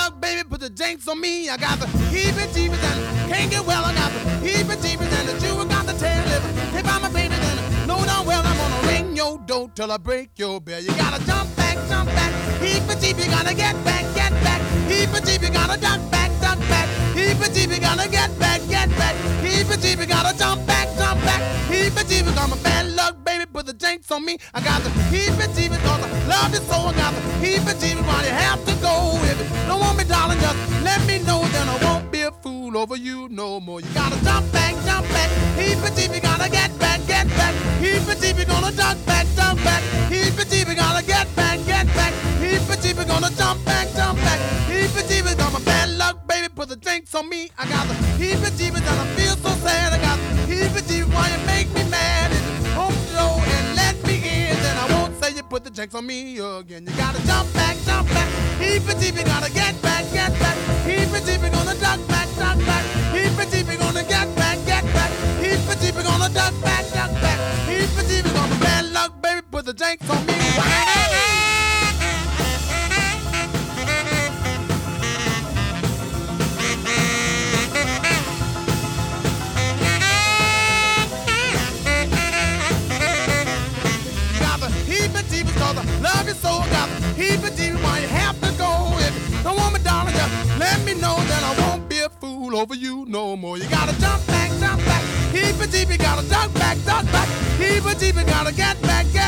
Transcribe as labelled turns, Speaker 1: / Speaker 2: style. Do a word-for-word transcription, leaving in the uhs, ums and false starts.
Speaker 1: luck, baby, put the jinx on me. I got the heebie-jeebies and can't get well. I got the heebie-jeebies and the Jew got the tail. If, if I'm a baby, then know darn well I'm gonna ring your door till I break your bell. You gotta jump back, jump back. Heebie-jeebie, gotta get back, get back. Heebie-jeebie, gotta duck back, duck back. Heebie-jeebie, gotta get back, get back. Heebie-jeebie, gotta jump back, jump back. Heebie-jeebie, got my bad luck, baby, put the jinx on me. I got the heebie-jeebie, cause I love you so. I got the heebie-jeebie, why you have to go. If you don't want me, darling, just let me know. Then I won't be a fool over you no more. You gotta jump back, jump back. Heebie-jeebie, gotta get back, get back. Heebie-jeebie, gonna duck back, duck back. Heebie-jeebie, gotta get back, get back. Heebie-jeebie, gonna jump back, jump back. Heebie-jeebie, got my bad luck, baby, put the drinks on me. I got the heebie-jeebie, and I feel so sad. I got the heebie-jeebie, why you make me mad? If you open the door and let me in, then I won't say you put the drinks on me again. You gotta jump back, jump back. Heebie-jeebie, gotta get back, get back. Heebie-jeebie, gonna duck back, duck back. Heebie-jeebie, gonna get back, get back. Heebie-jeebie, gonna duck back, duck back. Heebie-jeebie, got my bad luck, baby, put the drinks on me. Cause I love you so, I got the heebie-jeebie, why you have to go. If you don't want me, darling, just let me know. Then I won't be a fool over you no more. You gotta jump back, jump back. Heebie-jeebie, gotta duck back, duck back. Heebie-jeebie, gotta get back, get